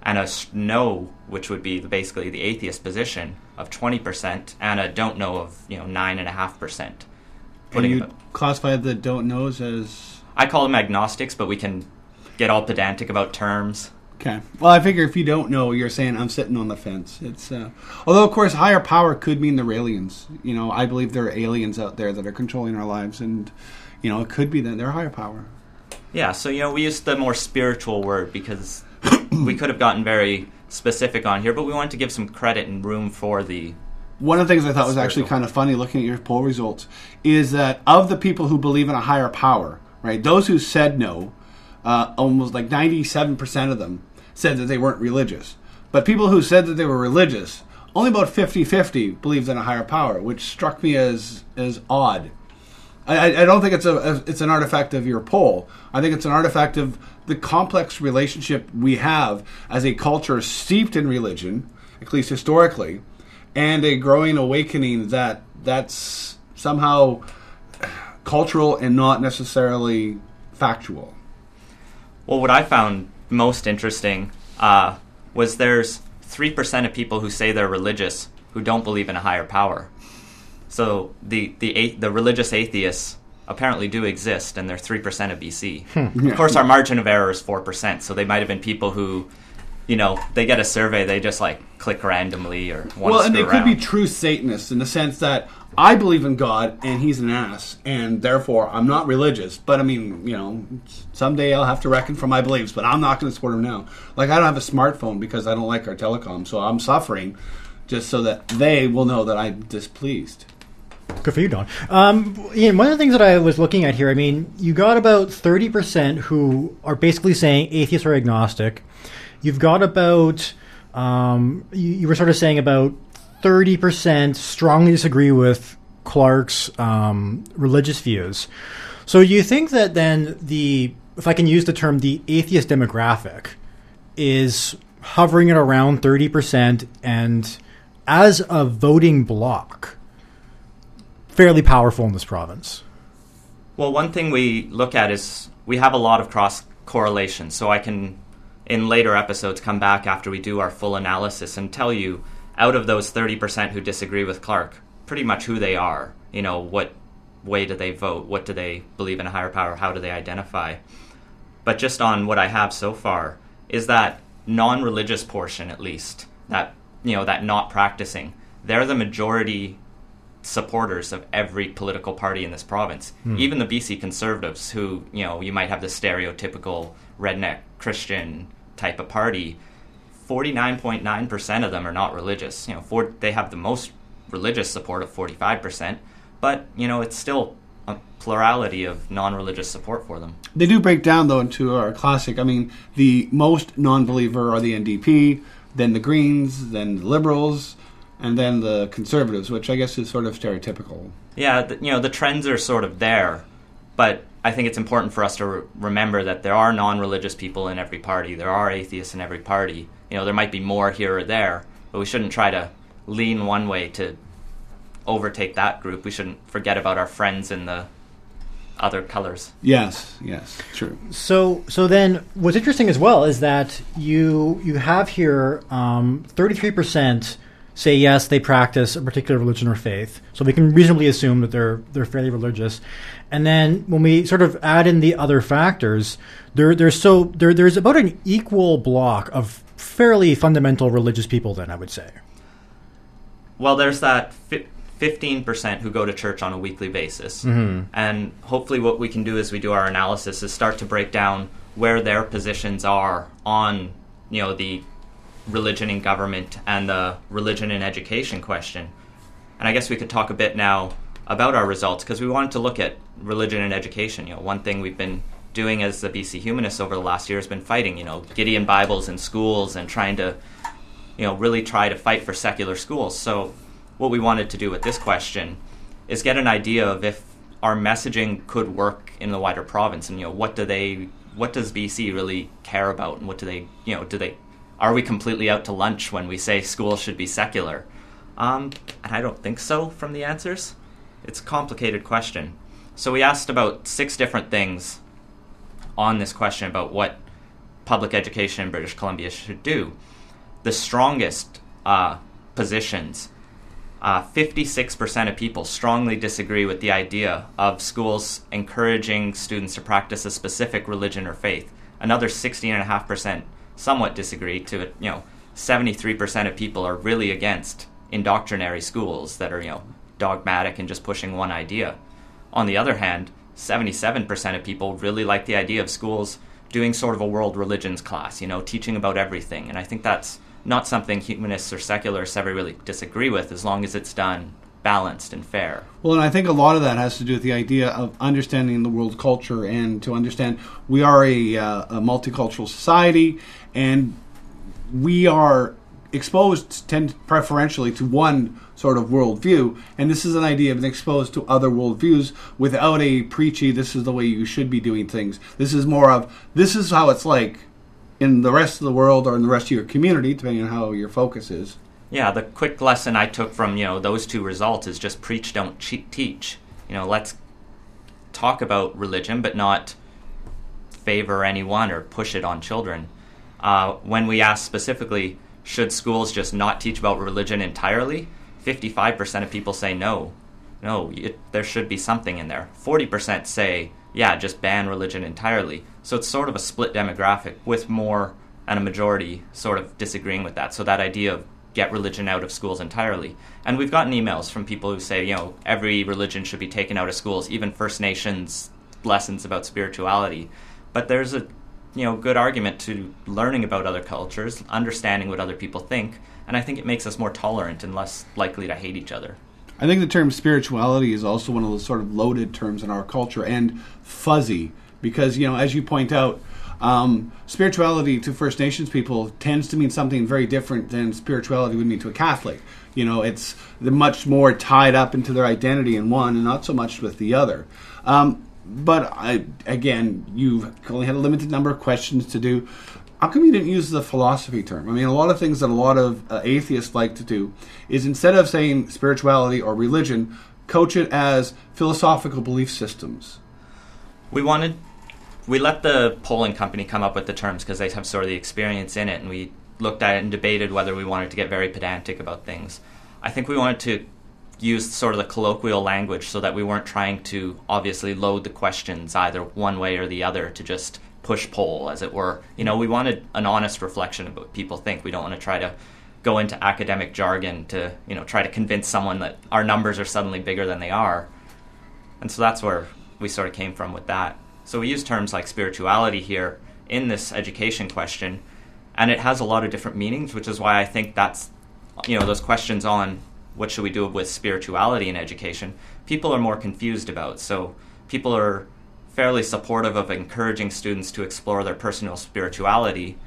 and a no, which would be basically the atheist position, of 20%, and a don't know of 9.5%. And you classify the don't knows as? I call them agnostics, but we can get all pedantic about terms. Okay. Well, I figure if you don't know, you're saying I'm sitting on the fence. It's although, of course, higher power could mean they're aliens. I believe there are aliens out there that are controlling our lives, and it could be that they're higher power. Yeah. So we use the more spiritual word because we could have gotten very specific on here, but we wanted to give some credit and room for the. One of the things I thought was actually kind of funny looking at your poll results is that of the people who believe in a higher power, right, those who said no, almost like 97% of them said that they weren't religious. But people who said that they were religious, only about 50-50 believed in a higher power, which struck me as odd. I don't think it's an artifact of your poll. I think it's an artifact of the complex relationship we have as a culture steeped in religion, at least historically, and a growing awakening that's somehow cultural and not necessarily factual. Well, what I found most interesting was there's 3% of people who say they're religious who don't believe in a higher power. So the religious atheists apparently do exist, and they're 3% of BC. Yeah. Of course, our margin of error is 4%, so they might have been people who, they get a survey, they just click randomly or want Well, to and they screw could be around. true Satanists in the sense that I believe in God and he's an ass, and therefore I'm not religious. But I mean, someday I'll have to reckon for my beliefs, but I'm not going to support him now. Like, I don't have a smartphone because I don't like our telecom, so I'm suffering just so that they will know that I'm displeased. Good for you, Don. Ian, one of the things that I was looking at here, I mean, you got about 30% who are basically saying atheist or agnostic. You've got about, you were sort of saying about 30% strongly disagree with Clark's religious views. So you think that then if I can use the term, the atheist demographic is hovering at around 30%, and as a voting bloc, fairly powerful in this province? Well, one thing we look at is we have a lot of cross correlations, so I can, in later episodes, come back after we do our full analysis and tell you, out of those 30% who disagree with Clark, pretty much who they are. What way do they vote? What do they believe in a higher power? How do they identify? But just on what I have so far, is that non-religious portion, at least, that not practicing, they're the majority supporters of every political party in this province. Even the BC Conservatives, who, you might have the stereotypical redneck Christian type of party, 49.9% of them are not religious. They have the most religious support of 45%, but, it's still a plurality of non-religious support for them. They do break down, though, into our classic. I mean, the most non-believer are the NDP, then the Greens, then the Liberals, and then the Conservatives, which I guess is sort of stereotypical. Yeah, the trends are sort of there, but I think it's important for us to remember that there are non-religious people in every party. There are atheists in every party. There might be more here or there, but we shouldn't try to lean one way to overtake that group. We shouldn't forget about our friends in the other colors. Yes, true. So then what's interesting as well is that you have here 33% say yes, they practice a particular religion or faith. So we can reasonably assume that they're fairly religious. And then when we sort of add in the other factors, there's about an equal block of fairly fundamental religious people then, I would say. Well, there's that 15% who go to church on a weekly basis. Mm-hmm. And hopefully what we can do as we do our analysis is start to break down where their positions are on, the religion in government and the religion in education question. And I guess we could talk a bit now about our results, because we wanted to look at religion and education. One thing we've been doing as the BC Humanists over the last year has been fighting, Gideon Bibles in schools and trying to, really try to fight for secular schools. So what we wanted to do with this question is get an idea of if our messaging could work in the wider province, and what does BC really care about, and what do they are we completely out to lunch when we say schools should be secular? And I don't think so from the answers. It's a complicated question. So we asked about 6 different things on this question about what public education in British Columbia should do. The strongest positions, 56% of people strongly disagree with the idea of schools encouraging students to practice a specific religion or faith. Another 16.5% somewhat disagree to it. 73% of people are really against indoctrinary schools that are, dogmatic and just pushing one idea. On the other hand, 77% of people really like the idea of schools doing sort of a world religions class, teaching about everything. And I think that's not something humanists or secularists ever really disagree with, as long as it's done balanced and fair. Well, and I think a lot of that has to do with the idea of understanding the world culture, and to understand we are a multicultural society, and we are exposed preferentially to one sort of worldview, and this is an idea of being exposed to other worldviews without a preachy, this is the way you should be doing things. This is more of, this is how it's like in the rest of the world or in the rest of your community, depending on how your focus is. Yeah, the quick lesson I took from, those two results is just preach, don't teach. Let's talk about religion, but not favor anyone or push it on children. When we asked specifically, should schools just not teach about religion entirely, 55% of people say no. There should be something in there. 40% say, yeah, just ban religion entirely. So it's sort of a split demographic, with more and a majority sort of disagreeing with that. So that idea of get religion out of schools entirely. And we've gotten emails from people who say, every religion should be taken out of schools, even First Nations lessons about spirituality. But there's a good argument to learning about other cultures, understanding what other people think, and I think it makes us more tolerant and less likely to hate each other. I think the term spirituality is also one of those sort of loaded terms in our culture, and fuzzy, because, as you point out, spirituality to First Nations people tends to mean something very different than spirituality would mean to a Catholic. They're much more tied up into their identity in one and not so much with the other. But again, you've only had a limited number of questions to do. How come you didn't use the philosophy term? I mean, a lot of things that a lot of atheists like to do is, instead of saying spirituality or religion, coach it as philosophical belief systems. We let the polling company come up with the terms because they have sort of the experience in it, and we looked at it and debated whether we wanted to get very pedantic about things. I think we wanted to use sort of the colloquial language so that we weren't trying to obviously load the questions either one way or the other to just push poll, as it were. We wanted an honest reflection of what people think. We don't want to try to go into academic jargon to, try to convince someone that our numbers are suddenly bigger than they are. And so that's where we sort of came from with that. So we use terms like spirituality here in this education question, and it has a lot of different meanings, which is why I think that's, those questions on what should we do with spirituality in education, people are more confused about. So people are fairly supportive of encouraging students to explore their personal spirituality.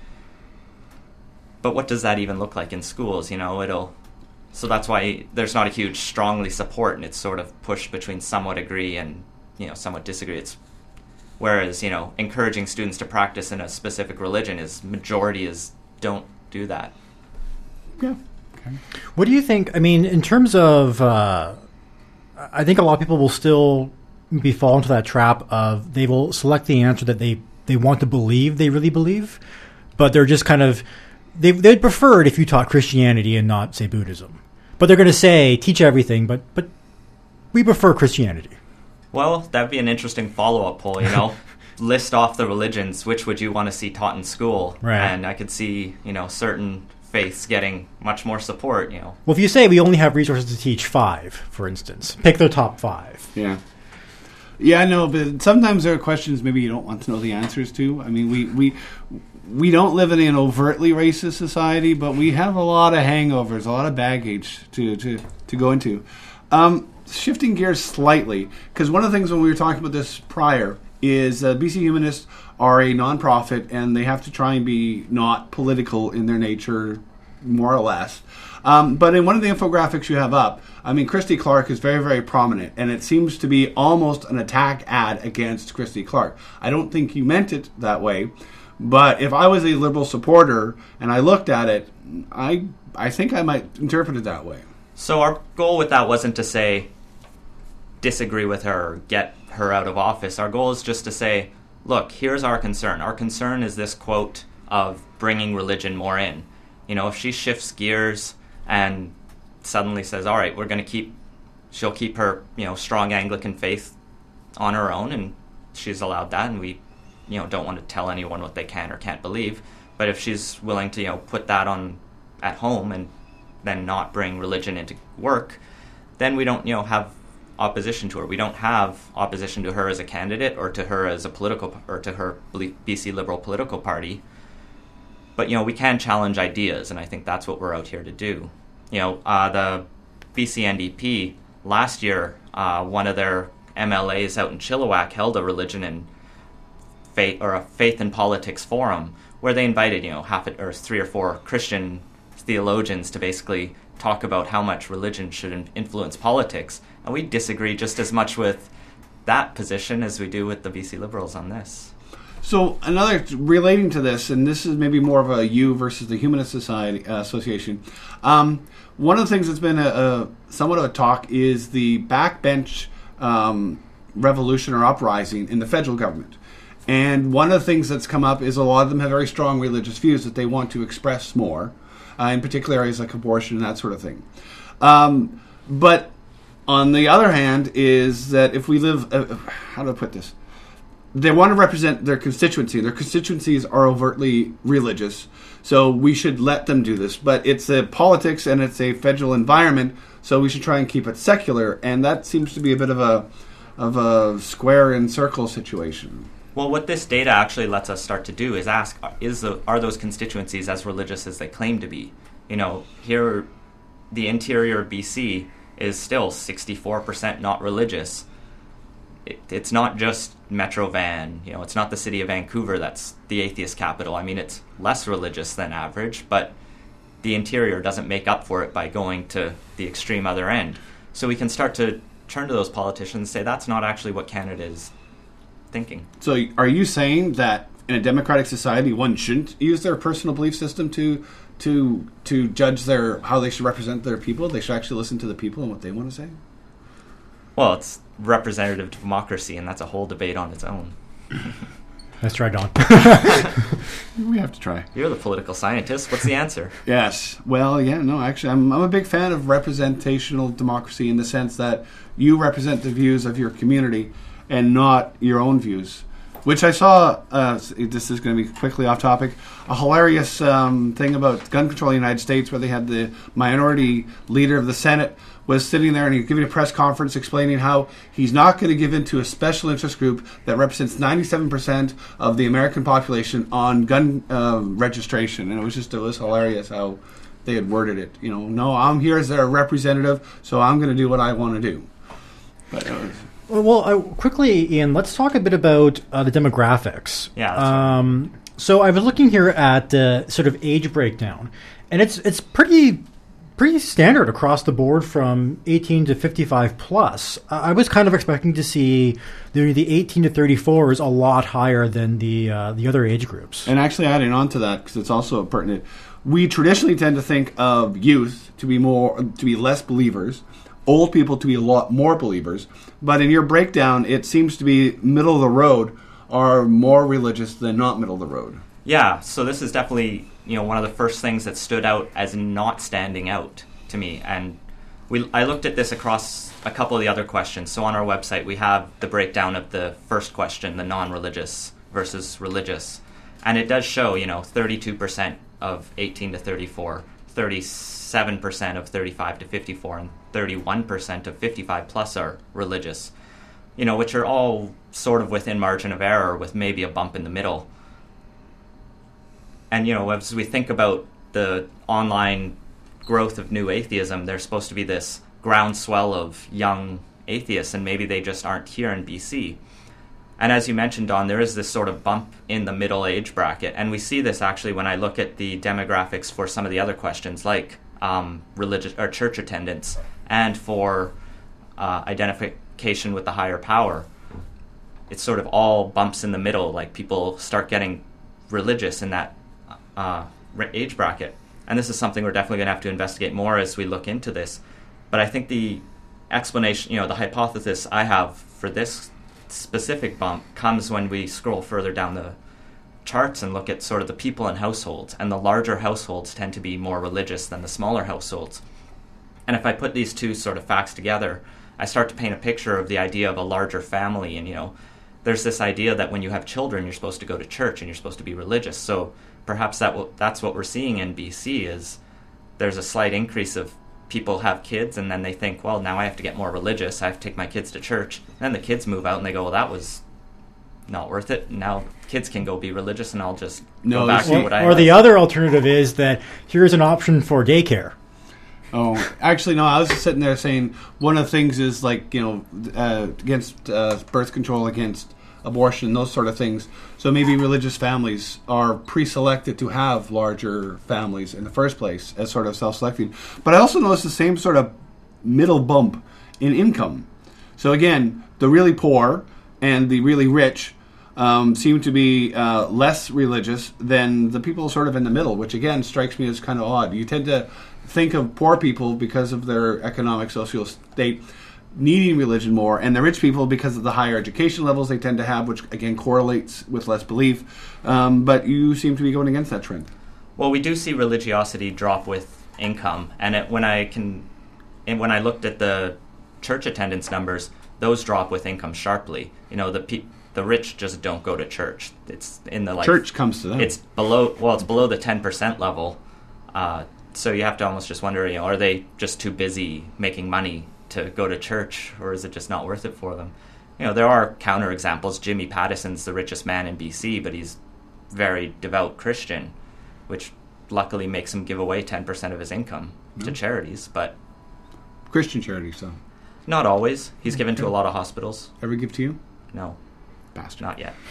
But what does that even look like in schools? So that's why there's not a huge strongly support, and it's sort of pushed between somewhat agree and, somewhat disagree. Whereas, encouraging students to practice in a specific religion majority is don't do that. Yeah. What do you think? I mean, in terms of, I think a lot of people will still fall into that trap of they will select the answer that they want to believe they really believe, but they're just kind of, they'd prefer it if you taught Christianity and not, say, Buddhism. But they're going to say, teach everything, but we prefer Christianity. Well, that'd be an interesting follow-up poll, List off the religions, which would you want to see taught in school? Right. And I could see, certain faiths getting much more support, Well, if you say we only have resources to teach 5, for instance, pick the top 5. Yeah. Yeah, no, but sometimes there are questions maybe you don't want to know the answers to. I mean, we don't live in an overtly racist society, but we have a lot of hangovers, a lot of baggage to go into. Shifting gears slightly, because one of the things when we were talking about this prior is BC Humanists are a nonprofit, and they have to try and be not political in their nature, more or less. But in one of the infographics you have up, I mean, Christy Clark is very, very prominent, and it seems to be almost an attack ad against Christy Clark. I don't think you meant it that way, but if I was a Liberal supporter and I looked at it, I think I might interpret it that way. So our goal with that wasn't to say disagree with her or get her out of office. Our goal is just to say, look, here's our concern. Our concern is this quote of bringing religion more in. If she shifts gears and suddenly says, all right, she'll keep her, strong Anglican faith on her own, and she's allowed that, and we, don't want to tell anyone what they can or can't believe. But if she's willing to, put that on at home and then not bring religion into work, then we don't, have opposition to her. We don't have opposition to her as a candidate or to her as a or to her BC Liberal political party. But, we can challenge ideas, and I think that's what we're out here to do. The BC NDP, last year, one of their MLAs out in Chilliwack held a religion and faith, or a faith and politics forum, where they invited, 3 or 4 Christian theologians to basically talk about how much religion should influence politics. And we disagree just as much with that position as we do with the BC Liberals on this. So another relating to this, and this is maybe more of a you versus the Humanist Society Association. One of the things that's been somewhat of a talk is the backbench revolution or uprising in the federal government. And one of the things that's come up is a lot of them have very strong religious views that they want to express more, in particular areas like abortion and that sort of thing. But on the other hand is that if we live, how do I put this? They want to represent their constituency. Their constituencies are overtly religious, so we should let them do this. But it's a politics and it's a federal environment, so we should try and keep it secular. And that seems to be a bit of a square and circle situation. Well, what this data actually lets us start to do is ask: are those constituencies as religious as they claim to be? Here, the interior of BC is still 64% not religious. It's not just Metro Van, it's not the city of Vancouver that's the atheist capital. I mean, it's less religious than average, but the interior doesn't make up for it by going to the extreme other end. So we can start to turn to those politicians and say that's not actually what Canada is thinking. So are you saying that in a democratic society one shouldn't use their personal belief system to judge how they should represent their people? They should actually listen to the people and what they want to say? Well, it's representative democracy, and that's a whole debate on its own. Let's try, Don. We have to try. You're the political scientist. What's the answer? Yes. Well, yeah, no, actually, I'm a big fan of representational democracy in the sense that you represent the views of your community and not your own views. Which I saw, this is going to be quickly off topic, a hilarious thing about gun control in the United States where they had the minority leader of the Senate was sitting there and he was giving a press conference explaining how he's not going to give in to a special interest group that represents 97% of the American population on gun registration. And it was hilarious how they had worded it. No, I'm here as their representative, so I'm going to do what I want to do. But Well, quickly, Ian, let's talk a bit about the demographics. Yeah. That's right. So I was looking here at the sort of age breakdown, and it's pretty standard across the board from 18 to 55 plus. I was kind of expecting to see the 18 to 34 is a lot higher than the other age groups. And actually, adding on to that, because it's also pertinent, we traditionally tend to think of youth to be less believers, old people to be a lot more believers. But in your breakdown, it seems to be middle of the road are more religious than not middle of the road. Yeah, so this is definitely one of the first things that stood out as not standing out to me. And I looked at this across a couple of the other questions. So on our website, we have the breakdown of the first question, the non-religious versus religious. And it does show, 32% of 18 to 34, 37% of 35 to 54, and 31% of 55 plus are religious, which are all sort of within margin of error with maybe a bump in the middle. And, as we think about the online growth of new atheism, there's supposed to be this groundswell of young atheists, and maybe they just aren't here in BC. And as you mentioned, Don, there is this sort of bump in the middle age bracket. And we see this actually when I look at the demographics for some of the other questions, like religious or church attendance, and for identification with the higher power. It's sort of all bumps in the middle, like people start getting religious in that age bracket. And this is something we're definitely going to have to investigate more as we look into this. But I think the explanation, the hypothesis I have for this specific bump comes when we scroll further down the charts and look at sort of the people in households, and the larger households tend to be more religious than the smaller households. And if I put these two sort of facts together, I start to paint a picture of the idea of a larger family. And, there's this idea that when you have children, you're supposed to go to church and you're supposed to be religious. So perhaps that's what we're seeing in BC is there's a slight increase of people have kids and then they think, well, now I have to get more religious. I have to take my kids to church. And then the kids move out and they go, well, that was not worth it. Now kids can go be religious and I'll just go back to what I Or the other alternative is that here's an option for daycare. Oh, actually, no, I was just sitting there saying one of the things is against birth control, against abortion, those sort of things. So maybe religious families are pre-selected to have larger families in the first place as sort of self-selecting. But I also noticed the same sort of middle bump in income. So again, the really poor and the really rich seem to be less religious than the people sort of in the middle, which again strikes me as kind of odd. You tend to think of poor people because of their economic social state needing religion more, and the rich people because of the higher education levels they tend to have, which again correlates with less belief. But you seem to be going against that trend. Well, we do see religiosity drop with income, and when I looked at the church attendance numbers, those drop with income sharply. The rich just don't go to church. It's in the church comes to them. It's below the 10% level. So you have to almost just wonder, are they just too busy making money to go to church, or is it just not worth it for them? There are counterexamples. Jimmy Pattison's the richest man in BC, but he's very devout Christian, which luckily makes him give away 10% of his income to charities. But Christian charities, though? Not always. He's given to a lot of hospitals. Ever give to you? No. Bastard. Not yet.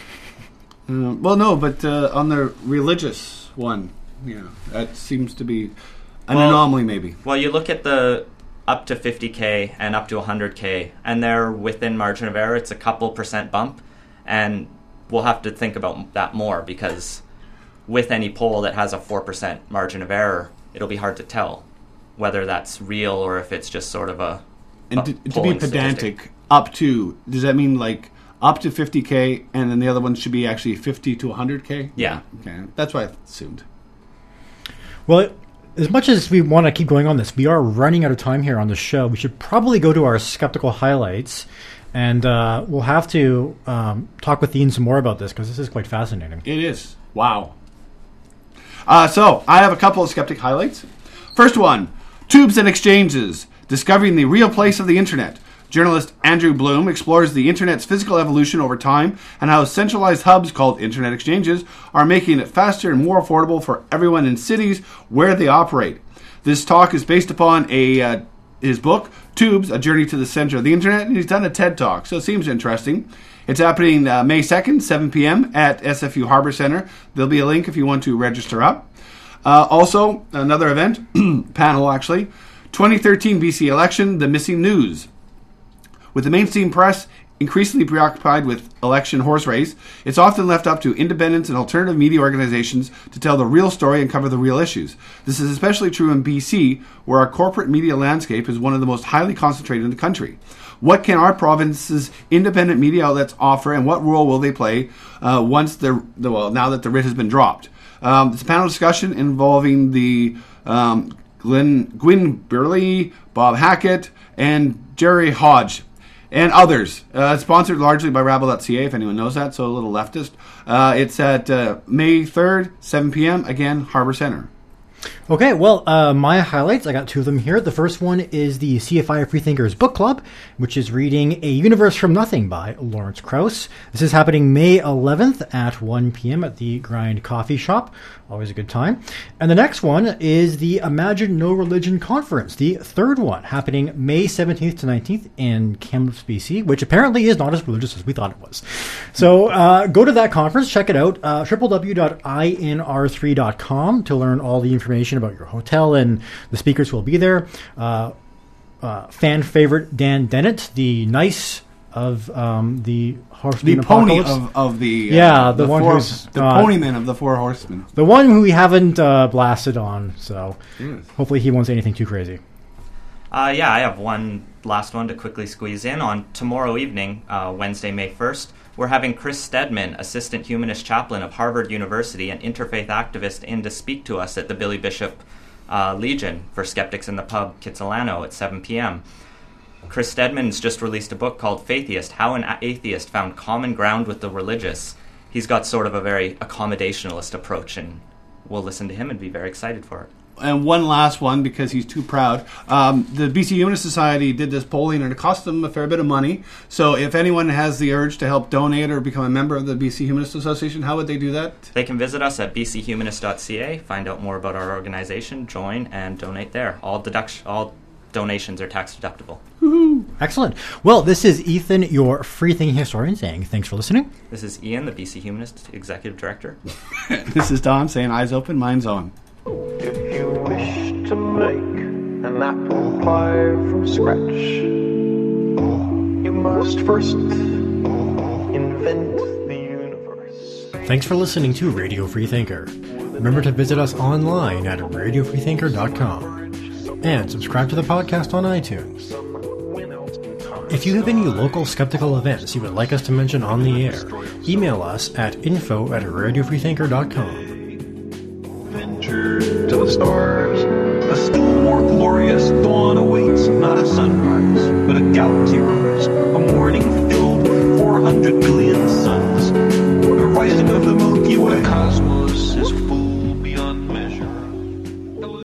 Well, no, but on the religious one, that seems to be an anomaly, maybe. Well, you look at the up to 50K and up to 100K, and they're within margin of error. It's a couple % bump, and we'll have to think about that more, because with any poll that has a 4% margin of error, it'll be hard to tell whether that's real or if it's just sort of a And to be pedantic, up to, does that mean up to 50K, and then the other one should be actually 50 to 100K? Yeah. Okay, that's what I assumed. Well, as much as we want to keep going on this, we are running out of time here on the show. We should probably go to our skeptical highlights, and we'll have to talk with Ian some more about this, because this is quite fascinating. It is. Wow. So, I have a couple of skeptic highlights. First one, Tubes and Exchanges, Discovering the Real Place of the Internet. Journalist Andrew Bloom explores the Internet's physical evolution over time and how centralized hubs called Internet exchanges are making it faster and more affordable for everyone in cities where they operate. This talk is based upon his book, Tubes, A Journey to the Center of the Internet, and he's done a TED Talk, so it seems interesting. It's happening May 2nd, 7 p.m. at SFU Harbor Center. There'll be a link if you want to register up. Also, another event, panel actually, 2013 BC election, the missing news. With the mainstream press increasingly preoccupied with election horse race, it's often left up to independent and alternative media organizations to tell the real story and cover the real issues. This is especially true in BC, where our corporate media landscape is one of the most highly concentrated in the country. What can our province's independent media outlets offer, and what role will they play now that the writ has been dropped? It's a panel discussion involving the Gwyn Burley, Bob Hackett, and Jerry Hodge, and others. Sponsored largely by Rabble.ca, if anyone knows that, so a little leftist. It's at May 3rd, 7 p.m., again, Harbor Center. Okay, well, my highlights, I got two of them here. The first one is the CFI Freethinkers Book Club, which is reading A Universe from Nothing by Lawrence Krauss. This is happening May 11th at 1 p.m. at the Grind Coffee Shop. Always a good time. And the next one is the Imagine No Religion Conference, the third one, happening May 17th to 19th in Kamloops, BC, which apparently is not as religious as we thought it was. So go to that conference, check it out, www.inr3.com to learn all the information about your hotel and the speakers who will be there. Fan favorite Dan Dennett, the nice of the Horseman the pony Apocalypse. of the the one who's the ponyman of the Four Horsemen, the one who we haven't blasted on. So hopefully he won't say anything too crazy. Yeah, I have one last one to quickly squeeze in. On tomorrow evening, Wednesday, May 1st, we're having Chris Stedman, Assistant Humanist Chaplain of Harvard University and interfaith activist, in to speak to us at the Billy Bishop Legion for Skeptics in the Pub, Kitsilano, at 7 p.m. Chris Stedman's just released a book called Faithist, How an Atheist Found Common Ground with the Religious. He's got sort of a very accommodationalist approach, and we'll listen to him and be very excited for it. And one last one, because he's too proud. The BC Humanist Society did this polling, and it cost them a fair bit of money. So if anyone has the urge to help donate or become a member of the BC Humanist Association, how would they do that? They can visit us at bchumanist.ca, find out more about our organization, join, and donate there. All donations are tax deductible. Woohoo! Excellent. Well, this is Ethan, your free-thinking historian, saying thanks for listening. This is Ian, the BC Humanist Executive Director. This is Don saying eyes open, minds on. If you wish to make an apple pie from scratch, you must first invent the universe. Thanks for listening to Radio Free Thinker. Remember to visit us online at radiofreethinker.com and subscribe to the podcast on iTunes. If you have any local skeptical events you would like us to mention on the air, email us at info@radiofreethinker.com. Venture to the stars. A still more glorious dawn awaits, not a sunrise, but a galaxy